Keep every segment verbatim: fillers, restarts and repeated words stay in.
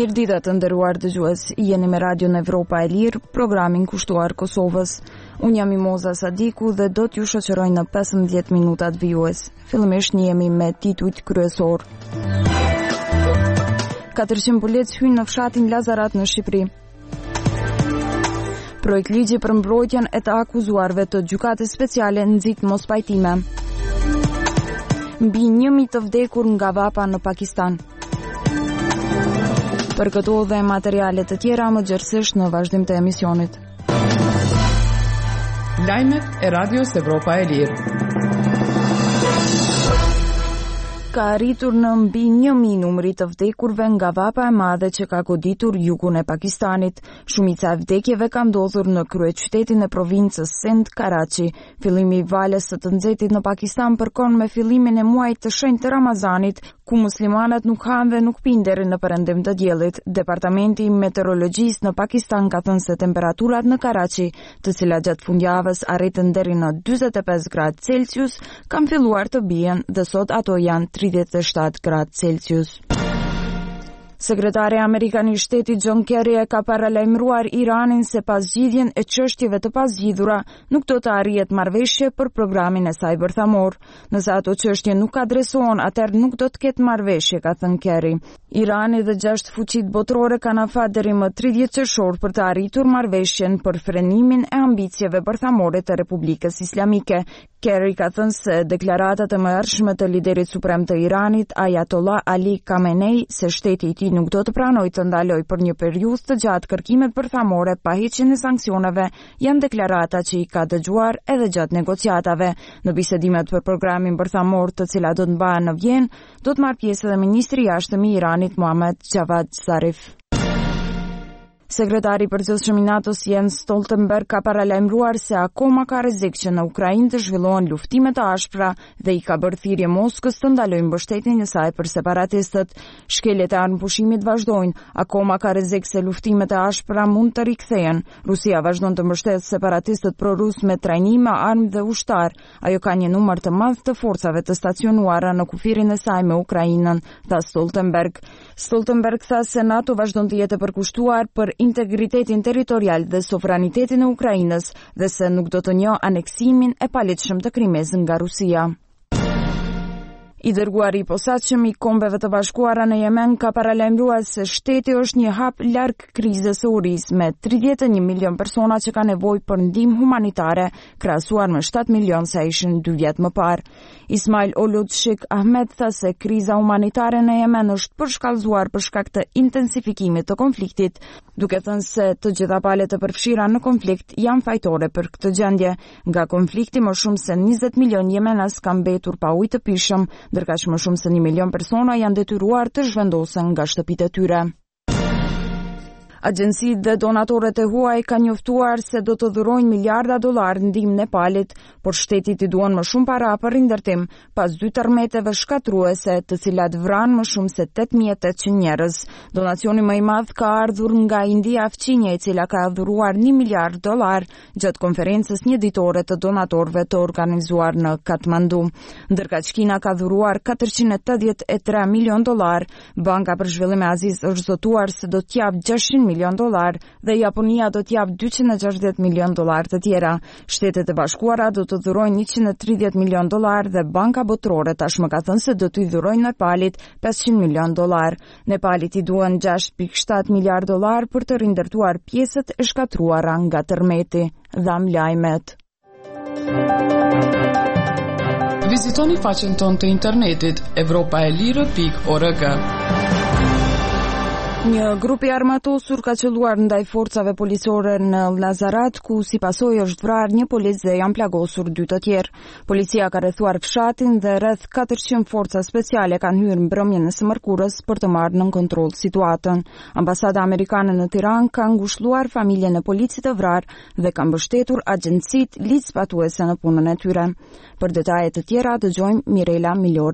Mirëdita të nderuar dëgjues, jeni me Radion Evropa e Lirë, programin kushtuar Kosovës. Unë jam Mimoza Sadiku dhe do t'ju shoqëroj në pesëmbëdhjetë minutat vijues. Fillimisht njemi me titujt kryesor. katërqind polic hynë në fshatin Lazarat në Shqipëri. Projekt ligji për mbrojtjen e të akuzuarve të gjykatës speciale nxit mos pajtime. Mbi një mijë të vdekur nga vapa në Pakistan. Për këto dhe materiale të tjera më gjerësisht në vazhdim të emisionit. Lajmet e Radios Evropa e Lirë. Ka arritur në mbi një mijë numri të vdekurve nga vapa e madhe që ka goditur jugun e Pakistanit. Shumica e vdekjeve ka ndodhur në kryeqytetin e provincës Sindh, Karachi. Fillimi i valës së të nxehtit në Pakistan përkon me fillimin e muajit të shenjtë të Ramazanit, ku muslimanët nuk hanë dhe nuk pinë deri në perëndim të diellit. Departamenti i Meteorologjisë në Pakistan ka thënë se temperaturat në Karachi, të cilat gjatë fundjavës arritën deri në dyzet e pesë gradë Celsius, kanë filluar të bien dhe sot ato janë tridhjetë e shtatë gradë Celsius. Sekretari Amerikan i Shtetit John Kerry e ka paralajmëruar Iranin se pas zgjidhjen e çështjeve të pazgjidhura nuk do të arrihet marrëveshje për programin e saj bërthamor. Nëse ato çështje nuk adresohen, atëherë nuk do të ketë marrëveshje, ka thënë Kerry. Irani dhe gjashtë fuqitë botërore kanë afat deri më tridhjetë qershor për të arritur marrëveshjen për frenimin e ambicieve bërthamore të Republikës Islamike. Kerry ka thënë se deklaratat e mëhershme të liderit suprem të Iranit, Ayatollah Ali Khamenei, se shteti i tij nuk do të pranojë të ndalojë për një periudhë të gjatë kërkimet bërthamore pa heqjen e sanksioneve, janë deklarata që i ka dëgjuar edhe gjatë negociatave. Në bisedimet për programin bërthamor, të cilat do të mbahen në Vjenë, do të marrë pjesë edhe ministri i jashtëm i Iranit Mohammad Javad Zarif. Sekretari i përgjithshëm i NATO-s Jens Stoltenberg ka paralajmëruar se akoma ka rrezik që në Ukrainë të zhvillohen luftime të ashpra dhe i ka bërë thirrje Moskës të ndalojë mbështetjen e saj për separatistët. Shkeljet e armëpushimit vazhdojnë, akoma ka rrezik se luftimet e ashpra mund të rikthehen. Rusia vazhdon të mbështetë separatistët prorus me trajnime, armë dhe ushtar. Ajo ka një numër të madh të forcave të stacionuara në kufirin e saj me Ukrainën, tha Stoltenberg. Stoltenberg tha se NATO vazhdon të jetë e përkushtuar për integritetin territorial dhe sovranitetin e Ukrainës dhe se nuk do të njohë aneksimin e paligjshëm të Krimës nga Rusia. I dërguari i posaçëm i Kombeve të Bashkuara në Yemen ka paralajmëruar se shteti është një hap larg krizës së urisë, me tridhjetë e një milion persona që kanë nevojë për ndihmë humanitare, krahasuar me shtatë milion sa ishin dy vjet më parë. Ismail Olud Sheikh Ahmed tha se kriza humanitare në Yemen është përshkallëzuar për shkak të intensifikimit të konfliktit, duke thënë se të gjitha palët e përfshira në konflikt janë fajtore për këtë gjendje. Nga konflikti më shumë se njëzet milion jemenas kanë mbetur pa ujë të pishëm, ndërkaq më shumë se një milion persona janë detyruar të zhvendosen nga shtëpitë e tyre. Agjencitë dhe donatorët e huaj kanë njoftuar se do të dhurojnë miliarda dollar ndihmë Nepalit, por shtetit i duan më shumë para për rindërtim, pas dy tërmeteve shkatruese, të cilat vranë më shumë se tetë mijë e tetëqind njerëz. Donacioni më i madh ka ardhur nga India Fqinje, e cila ka dhuruar një miliard dollar gjatë konferencës një ditore të donatorëve të organizuar në Katmandu. Ndërkaq Kina ka dhuruar katërqind e tetëdhjetë e tre milion dollar. Banka për Zhvillim e Azisë është zotuar se do të japë gjashtëqind milion dollar dhe Japonia do të japë dyqind e gjashtëdhjetë milion dollar të tjera. Shtetet e Bashkuara do të dhurojnë njëqind e tridhjetë milion dollar dhe Banka Botërore tashmë ka thënë se do t'i dhurojnë Nepalit pesëqind milion dollar. Nepalit i duan gjashtë pikë shtatë miliard dollar për të rindërtuar pjesët e shkatruara nga tërmeti. Dham lajmet. Vizitoni faqen tonë të internetit evropaelire pikë org. Një grup i armatosur ka qelluar ndaj forcave policore në Lazarat, ku si pasojë është vrarë një polic dhe janë plagosur dy të tjerë. Policia ka rrethuar fshatin dhe rreth katërqind forca speciale kanë hyrë mbrëmjen e së mërkurës për të marrë nën kontroll situatën. Ambasada amerikane në Tiranë ka ngushëlluar familjen e policit të vrarë dhe ka mbështetur agjencitë ligjzbatuese në punën e tyre. Për detaje të tjera dëgjojmë Mirela Milorin.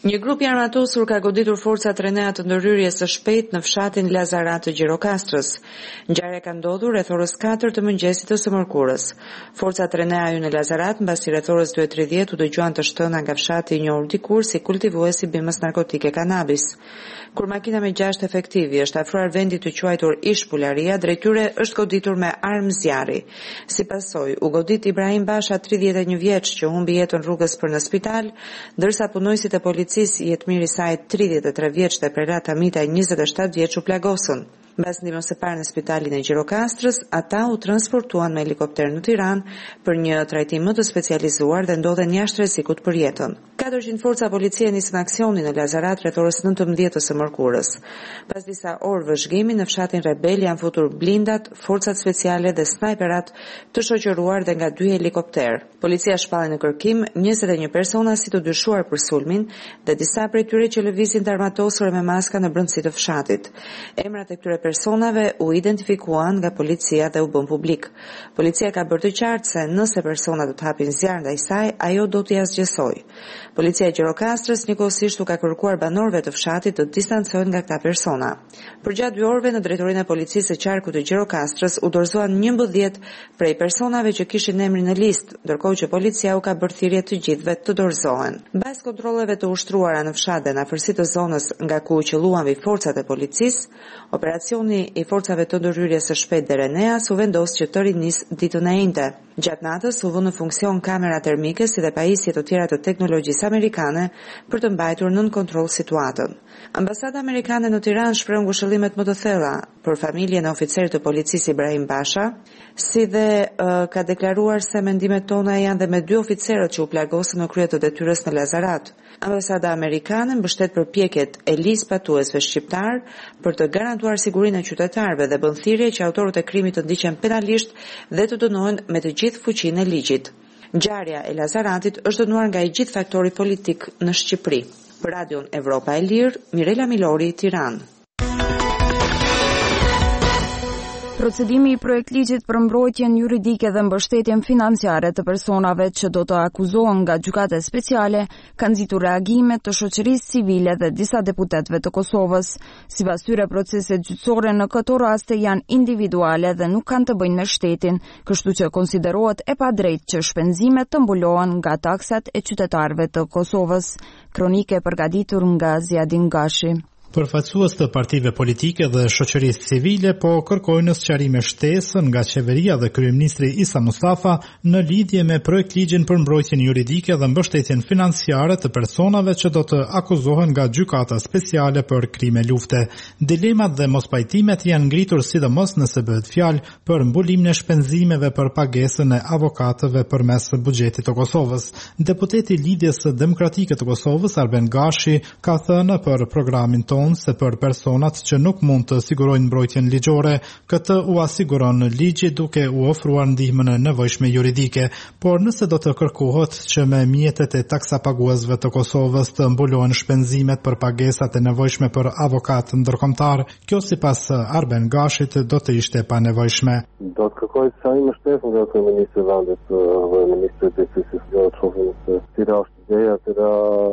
Një grup i armatosur ka goditur forcat Renea të ndërhyrjes së shpejtë në fshatin Lazarat të Gjirokastrës. Ngjarja ka ndodhur rreth orës katër të mëngjesit të së mërkurës. Forcat Renea hyn në Lazarat mbasi rreth orës dy e tridhjetë u dëgjuan të shtëna nga fshati i njohur dikur si kultivuesi bimës narkotike kanabis. Kur makina me gjashtë efektivi është afruar vendit të quajtur Ish Pularia, drejt tyre është goditur me armë zjarri. Si pasojë, u godit Ibrahim Basha, tridhjetë e një vjeç, që humbi jetën rrugës për në spital, ndërsa punojësit e policisë jetëmiri i saj tridhjetë e tre vjeç dhe Prerata Mita, njëzet e shtatë vjeç, u plagosën. Mbas ndihmës së parë në spitalin e Gjirokastrës, ata u transportuan me helikopter në Tiranë për një trajtim më të specializuar dhe ndodhen jashtë rrezikut për jetën. katërqind forca policie nisën aksionin në Lazarat rreth orës nëntëmbëdhjetë të së mërkurës. Pas disa orë vëzhgimi në fshatin Rebel janë futur blindat, forcat speciale dhe snajperat të shoqëruar dhe nga dy helikopter. Policia shpalli në kërkim njëzet e një persona si të dyshuar për sulmin dhe disa prej tyre që lëvizin të armatosur me maska në brendësi të fshatit. Emrat e këtyre personave u identifikuan nga policia dhe u bën publik. Policia ka bërë të qartë se nëse persona do të hapin zjarr ndaj saj, ajo do t'i asgjësojë. Policia e Gjirokastrës njëkohësisht u ka kërkuar banorëve të fshatit të distancohen nga këta persona. Përgjatë dy orëve në drejtorinë e policisë së qarkut të Gjirokastrës u dorëzuan njëmbëdhjetë prej personave që kishin emrin në listë, ndërkohë që policia u ka bërë thirrje të gjithëve të dorëzohen. Mbas kontrolleve të ushtruara në fshat dhe në afërsi të zonës nga ku u qelluan vi forcat e policisë, operacioni i forcave të ndërhyrjes së shpejtë dhe Reneas u vendos që të rinis ditën e njëjtë. Gjatë natës u vënë në funksion kamera termike si dhe pajisje të tjera të teknologjisë amerikane për të mbajtur nën kontroll situatën. Ambasada amerikane në Tiranë shpreh ngushëllimet më të thella për familjen e oficerit të policisë Ibrahim Basha, si dhe uh, ka deklaruar se mendimet tona janë dhe me dy oficerët që u plagosën në krye të detyrës në Lazarat. Ambasada amerikane mbështet përpjekjet e listë patuesve shqiptar për të garantuar sigurinë e qytetarëve dhe bën thirrje që autorët e krimit të ndiqen penalisht dhe të dënohen me të gjithë fuqinë e ligjit. Ngjarja e Lazaratit është dënuar nga i gjithë faktori politik në Shqipëri. Për Radion Evropa e Lirë, Mirela Milori, Tiranë. Procedimi i projektligjit për mbrojtjen juridike dhe mbështetjen financiare të personave që do të akuzohen nga gjykata speciale ka nxitur reagime të shoqërisë civile dhe disa deputetëve të Kosovës. Sipas tyre, proceset gjyqësore në këto raste janë individuale dhe nuk kanë të bëjnë me shtetin, kështu që konsiderohet e padrejtë që shpenzimet të mbulohen nga taksat e qytetarëve të Kosovës. Kronike përgatitur nga Ziadin Gashi. Përfaqësues të partive politike dhe shoqërisë civile po kërkojnë sqarime shtesë nga qeveria dhe kryeministri Isa Mustafa në lidhje me projektligjin për mbrojtjen juridike dhe mbështetjen financiare të personave që do të akuzohen nga gjykata speciale për krime lufte. Dilemat dhe mospajtimet janë ngritur sidomos nëse bëhet fjalë për mbulimin e shpenzimeve për pagesën e avokatëve përmes buxhetit të Kosovës. Deputeti i Lidhjes Demokratike të Kosovës Arben Gashi ka thënë për programin tonë se për personat që nuk mund të sigurojnë mbrojtjen ligjore, këtë u asiguron ligji duke u ofruar ndihmën e nevojshme juridike, por nëse do të kërkohet që me mjetet e taksapaguesve të Kosovës të mbulohen shpenzimet për pagesat e nevojshme për avokat ndërkombëtar, kjo sipas Arben Gashit do të ishte pa nevojshme. Do të kërkoj sa i më shtesë nga kryeministri i vendit dhe ministri i Justicisë, do të shohim se cila është ideja, cila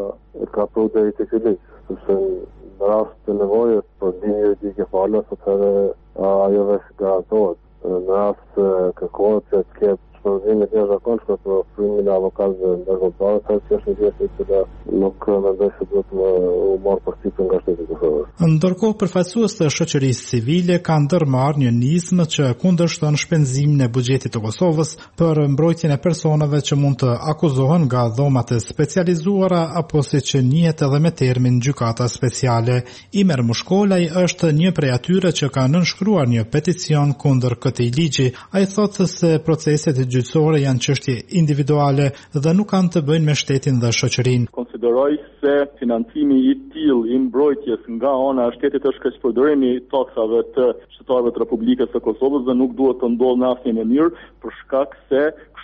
ka prodhuar deri tek ky ligj, sepse në rast të nevojës për ndihmë juridike falas, atëherë ajo vetë garantohet. Në rast të kërkohet që të ketë shpenzime të jashtëzakonshme për ofrimin e avokatëve ndërkombëtar, atë është një gjë që nuk mendoj se duhet të u marrë përfitën nga shteti i Kosovës. Ndërkohë, përfaqësues të shoqërisë civile kanë ndërmarrë një nismë që kundërshton shpenzimin e buxhetit të Kosovës për mbrojtjen e personave që mund të akuzohen nga dhomat e specializuara apo siç njihet edhe me termin gjykata speciale. Imer Mushkolaj është një prej atyre që ka nënshkruar një peticion kundër këtij ligji. Ai thotë se proceset gjyqësore janë çështje individuale dhe nuk kanë të bëjnë me shtetin dhe shoqërinë. Konsideroj se financimi i tillë i mbrojtjes nga ana e shtetit është keq përdorimi i taksave të qytetarëve të Republikës së Kosovës dhe nuk duhet të ndodhë në asnjë mënyrë për shkak se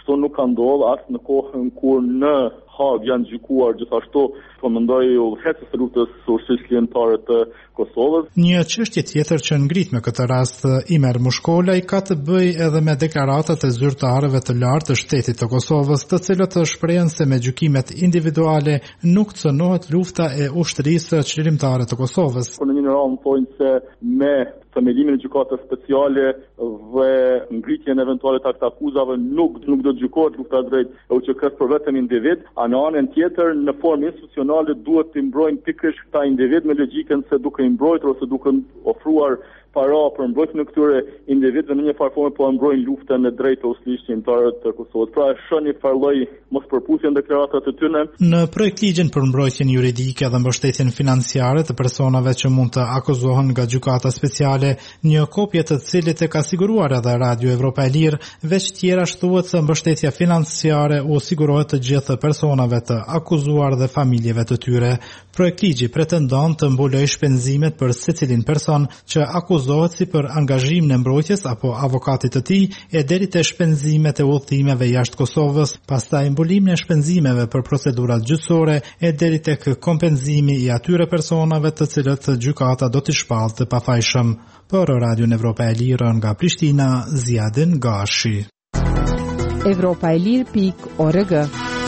Kështu nuk ka ndodhur as në kohën kur në Hag janë gjykuar gjithashtu komandoi udhëheqës së rrugës shoqërisë ligjore të Kosovës. Një çështje tjetër që ngrit në këtë rast Imer Mushkolaj ka të bëjë edhe me deklaratat e zyrtarëve të lartë të shtetit të Kosovës, të cilët shprehen se me gjykimet individuale nuk cënohet lufta e ushtrisë çlirimtare të Kosovës. Në një radhë thonë se me themelimin e gjykatës speciale dhe ngritjen eventuale të akuzave nuk nuk do të gjykohet lufta drejt U Q K-s për vetëm individ, a në anën tjetër në formë institucionale duhet të mbrojnë pikërisht këta individ me logjikën se duke i mbrojtur ose duke ofruar para për mbrojtjen e këtyre individëve në një farë forme po mbrojnë luftën e drejtë të ushtrisë shqiptare të Kosovës. Pra shon një farë lloj mospërpusje në deklaratat e tyre. Në projektligjin për mbrojtjen juridike dhe mbështetjen financiare të personave që mund të akuzohen nga gjykata speciale, një kopje të cilit e ka siguruar edhe Radio Evropa e Lirë, veç tjera thuhet se mbështetja financiare u sigurohet të gjithë personave të akuzuar dhe familjeve të tyre. Projektligji pretendon të mbulojë shpenzimet për secilin person që akuzohet si për angazhimin e mbrojtjes apo avokatit të tij e deri te shpenzimet e udhëtimeve jashtë Kosovës, pastaj mbulimin e shpenzimeve për procedurat gjyqësore e deri tek kompenzimi i atyre personave të cilët gjykata do t'i shpallë të pafajshëm. Për Radio Evropa e Lirë nga Prishtina, Ziadin Gashi. Evropa e Lirë pikë org.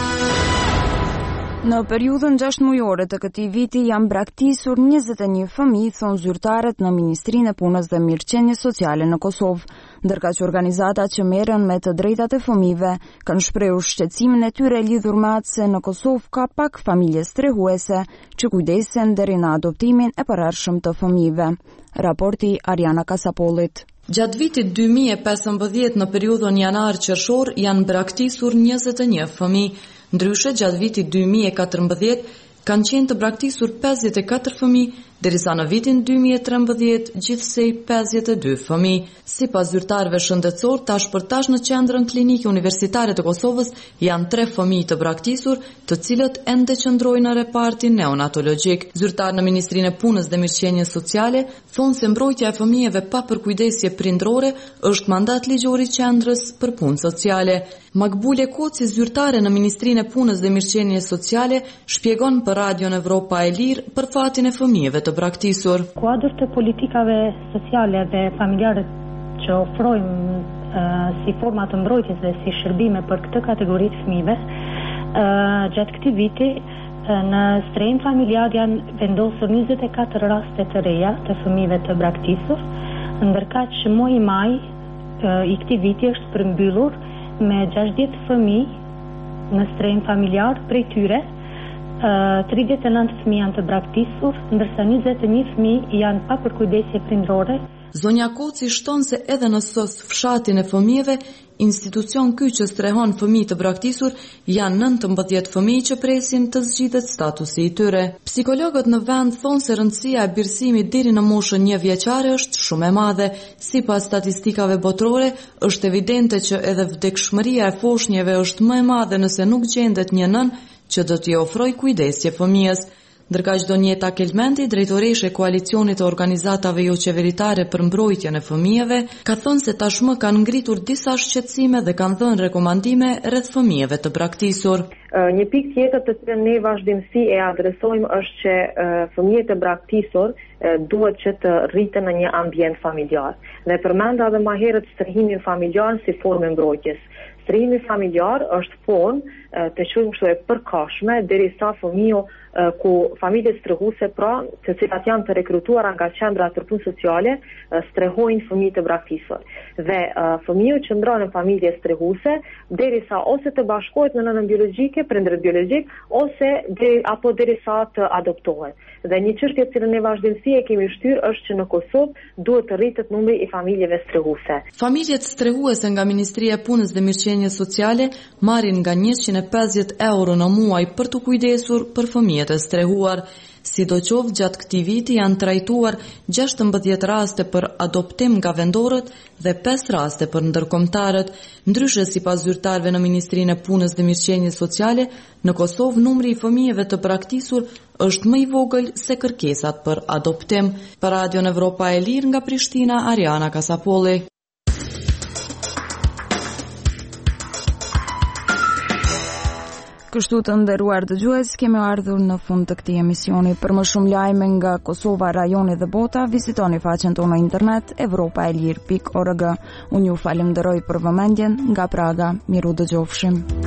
Në periudhën gjashtë mujore të këtij viti janë braktisur njëzet e një fëmijë, thonë zyrtarët në Ministrinë e Punës dhe Mirëqenies Sociale në Kosovë, ndërka që organizatat që merren me të drejtat e fëmijëve kanë shprehur shqetësimin e tyre lidhur me atë se në Kosovë ka pak familje strehuese që kujdesen deri në adoptimin e përhershëm të fëmijëve. Raporti Ariana Kasapollit. Gjatë vitit dy mijë e pesëmbëdhjetë në periudhën janar-qershor janë braktisur njëzet e një fëmijë. Ndryshe, gjatë vitit dy mijë e katërmbëdhjetë kanë qenë të braktisur pesëdhjetë e katër fëmijë, derisa në vitin dy mijë e trembëdhjetë gjithsej pesëdhjetë e dy fëmijë. Sipas zyrtarëve shëndetësor, tash për tash në qendrën klinike universitare të Kosovës janë tre fëmijë të braktisur, të cilët ende qëndrojnë në repartin neonatologjik. Zyrtar në Ministrinë e Punës dhe Mirëqenies Sociale thonë se mbrojtja e fëmijëve pa përkujdesje prindrore është mandat ligjor i qendrës për punë sociale. Makbule Koci, zyrtare në Ministrinë e Punës dhe Mirëqenies Sociale, shpjegon për Radio Evropa e Lirë për fatin e fëmijëve të braktisur. Kuadër të politikave sociale dhe familjare që ofrojmë uh, si forma të mbrojtjes dhe si shërbime për këtë kategori të fëmijëve, uh, gjatë këtij viti uh, në strehim familjar janë vendosur njëzet e katër raste të reja të fëmijëve të braktisur, ndërkaq që muaji maj uh, i këtij viti është përmbyllur me gjashtëdhjetë fëmijë në strehim familjar, prej tyre Uh, tridhjetë e nëntë fëmijë janë të braktisur, ndërsa njëzet e një fëmijë janë pa përkujdesje prindrore. Zonja Koci shton se edhe në S O S fshatin e fëmijëve, institucion ky që strehon fëmijë të braktisur, janë nëntëmbëdhjetë fëmijë që presin të zgjidhet statusi i tyre. Psikologët në vend thonë se rëndësia e birësimit deri në moshën një vjeçare është shumë e madhe. Sipas statistikave botërore, është evidente që edhe vdekshmëria e foshnjeve është më e madhe nëse nuk gjendet një nën që do t'i ofroj kujdesje fëmijës. Ndërka çdo njeta Kelmendi, drejtoreshe e koalicionit të organizatave jo qeveritare për mbrojtjen e fëmijëve, ka thënë se tashmë kanë ngritur disa shqetësime dhe kanë dhënë rekomandime rreth fëmijëve të braktisur. Një pikë tjetër të cilën ne vazhdimsi e adresojmë është që fëmijët e braktisur duhet që të rriten në një ambient familjar. Dhe përmenda edhe më herët strehimin familjar si formë mbrojtjes. Strehimi familjar është formë të quajmë kështu e përkohshme derisa fëmiu ku familjet strehuese pra, të cilat janë të rekrutuara nga qendrat për punë sociale, strehojnë fëmijë të braktisur. Dhe fëmiu qëndron në familje strehuese derisa ose të bashkohet në nënën biologjike, prindërit biologjik, ose deri apo derisa të adoptohet. Dhe një çështje që ne vazhdimsi e kemi shtyrë është që në Kosovë duhet të rritet numri i familjeve strehuese. Familjet strehuese nga Ministria e Punës dhe Mirëqenies Sociale marrin nga njëqind e pesëdhjetë euro në muaj për të kujdesur për fëmijët e strehuar. Sidoqoftë, gjatë këtij viti janë trajtuar gjashtëmbëdhjetë raste për adoptim nga vendorët dhe pesë raste për ndërkombëtarët. Ndryshe, sipas zyrtarëve në Ministrinë e Punës dhe Mirëqenies Sociale, në Kosovë numri i fëmijëve të braktisur është më i vogël se kërkesat për adoptim. Për Radio Evropa e Lirë nga Prishtina, Ariana Kasapolli. Kështu të nderuar dëgjues, kemi ardhur në fund të këtij emisioni. Për më shumë lajme nga Kosova, rajoni dhe bota, vizitoni faqen tonë në internet evropa e lir pikë org. Unë ju falenderoj për vëmendjen nga Praga. Miru dëgjofshim.